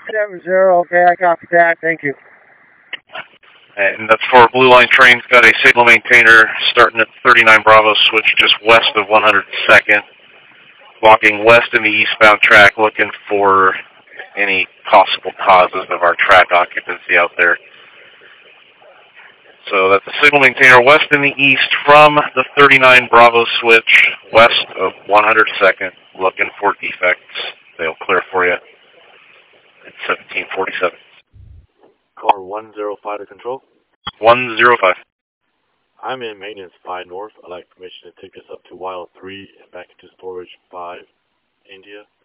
70, okay, I copy that. Thank you. And that's for Blue Line train. Got a signal maintainer starting at 39 Bravo, switch just west of 102nd. Walking west in the eastbound track, looking for any possible causes of our track occupancy out there. So that's the signal maintainer west in the east from the 39 Bravo switch, west of 102nd, looking for defects. They'll clear for you at 1747. Car 105 to control. 105. I'm in maintenance 5 north. I'd like permission to take us up to Wild 3 and back into storage 5 India.